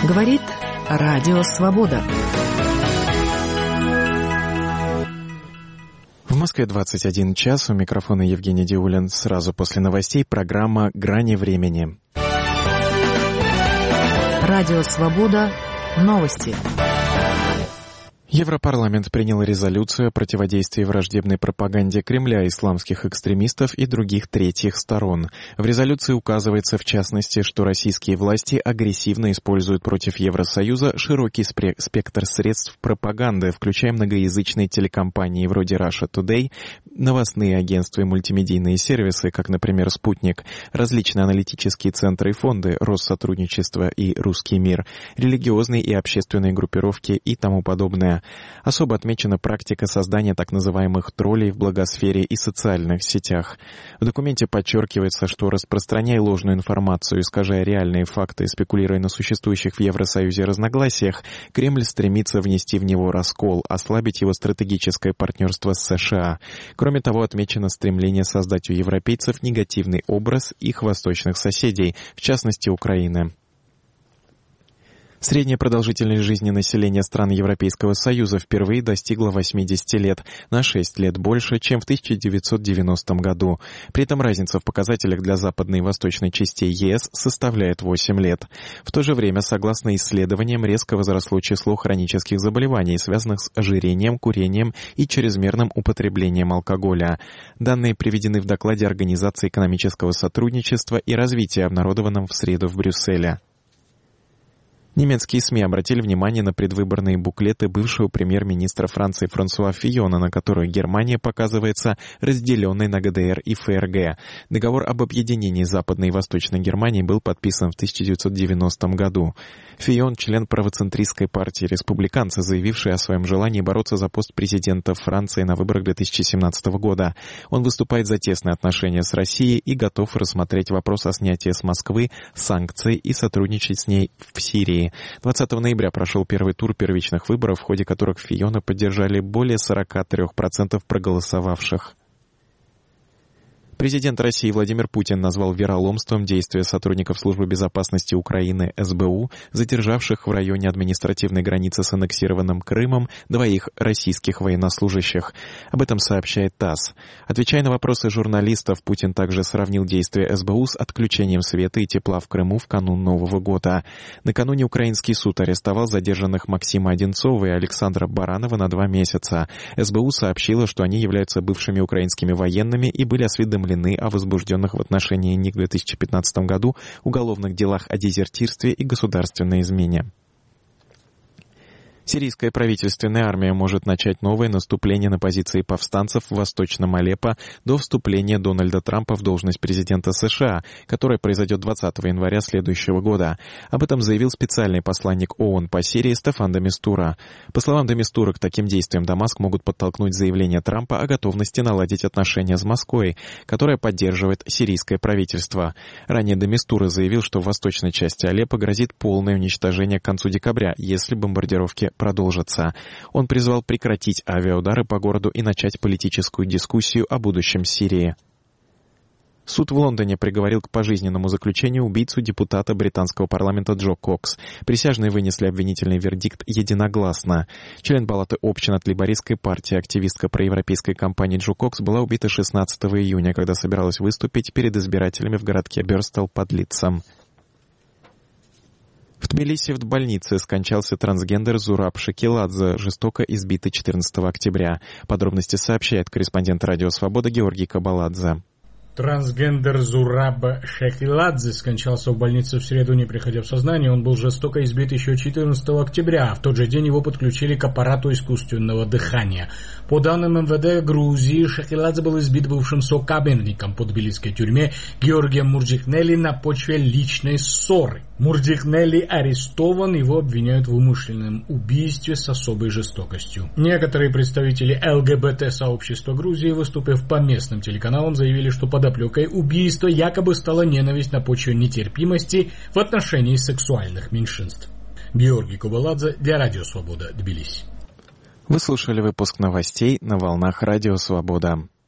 Говорит Радио Свобода. В Москве 21 час. У микрофона Евгений Диулин. Сразу после новостей программа «Грани времени». Радио Свобода. Новости. Европарламент принял резолюцию о противодействии враждебной пропаганде Кремля, исламских экстремистов и других третьих сторон. В резолюции указывается, в частности, что российские власти агрессивно используют против Евросоюза широкий спектр средств пропаганды, включая многоязычные телекомпании вроде Russia Today, новостные агентства и мультимедийные сервисы, как, например, «Спутник», различные аналитические центры и фонды, Россотрудничество и «Русский мир», религиозные и общественные группировки и тому подобное. Особо отмечена практика создания так называемых троллей в благосфере и социальных сетях. В документе подчеркивается, что, распространяя ложную информацию, искажая реальные факты и спекулируя на существующих в Евросоюзе разногласиях, Кремль стремится внести в него раскол, ослабить его стратегическое партнерство с США. Кроме того, отмечено стремление создать у европейцев негативный образ их восточных соседей, в частности Украины. Средняя продолжительность жизни населения стран Европейского Союза впервые достигла 80 лет, на 6 лет больше, чем в 1990 году. При этом разница в показателях для западной и восточной частей ЕС составляет 8 лет. В то же время, согласно исследованиям, резко возросло число хронических заболеваний, связанных с ожирением, курением и чрезмерным употреблением алкоголя. Данные приведены в докладе Организации экономического сотрудничества и развития, обнародованном в среду в Брюсселе. Немецкие СМИ обратили внимание на предвыборные буклеты бывшего премьер-министра Франции Франсуа Фийона, на которых Германия показывается разделенной на ГДР и ФРГ. Договор об объединении Западной и Восточной Германии был подписан в 1990 году. Фийон — член правоцентристской партии «Республиканцы», заявивший о своем желании бороться за пост президента Франции на выборах 2017 года. Он выступает за тесные отношения с Россией и готов рассмотреть вопрос о снятии с Москвы санкций и сотрудничать с ней в Сирии. 20 ноября прошел первый тур первичных выборов, в ходе которых Фийона поддержали более 43% проголосовавших. Президент России Владимир Путин назвал вероломством действия сотрудников Службы безопасности Украины СБУ, задержавших в районе административной границы с аннексированным Крымом двоих российских военнослужащих. Об этом сообщает ТАСС. Отвечая на вопросы журналистов, Путин также сравнил действия СБУ с отключением света и тепла в Крыму в канун Нового года. Накануне украинский суд арестовал задержанных Максима Одинцова и Александра Баранова на 2 месяца. СБУ сообщила, что они являются бывшими украинскими военными и были осведомлены о возбужденных в отношении них в 2015 году уголовных делах о дезертирстве и государственной измене. Сирийская правительственная армия может начать новое наступление на позиции повстанцев в Восточном Алеппо до вступления Дональда Трампа в должность президента США, которое произойдет 20 января следующего года. Об этом заявил специальный посланник ООН по Сирии Стефан де Мистура. По словам де Мистура, к таким действиям Дамаск могут подтолкнуть заявление Трампа о готовности наладить отношения с Москвой, которая поддерживает сирийское правительство. Ранее де Мистура заявил, что в восточной части Алеппо грозит полное уничтожение к концу декабря, если бомбардировки продолжится. Он призвал прекратить авиаудары по городу и начать политическую дискуссию о будущем Сирии. Суд в Лондоне приговорил к пожизненному заключению убийцу депутата британского парламента Джо Кокс. Присяжные вынесли обвинительный вердикт единогласно. Член палаты общин от лейбористской партии, активистка проевропейской кампании Джо Кокс была убита 16 июня, когда собиралась выступить перед избирателями в городке Бёрстол под Лидсом. В Тбилиси в больнице скончался трансгендер Зураб Шекеладзе, жестоко избитый 14 октября. Подробности сообщает корреспондент Радио Свобода Георгий Кабаладзе. Трансгендер Зураб Шекеладзе скончался в больнице в среду, не приходя в сознание. Он был жестоко избит еще 14 октября. В тот же день его подключили к аппарату искусственного дыхания. По данным МВД Грузии, Шекеладзе был избит бывшим сокамерником по тбилисской тюрьме Георгием Мурдикнели на почве личной ссоры. Мурдикнели арестован, его обвиняют в умышленном убийстве с особой жестокостью. Некоторые представители ЛГБТ-сообщества Грузии, выступив по местным телеканалам, заявили, что подоплекой убийства якобы стала ненависть на почве нетерпимости в отношении сексуальных меньшинств. Георгий Кабаладзе для Радио Свобода, Тбилиси. Вы слушали выпуск новостей на волнах Радио Свобода.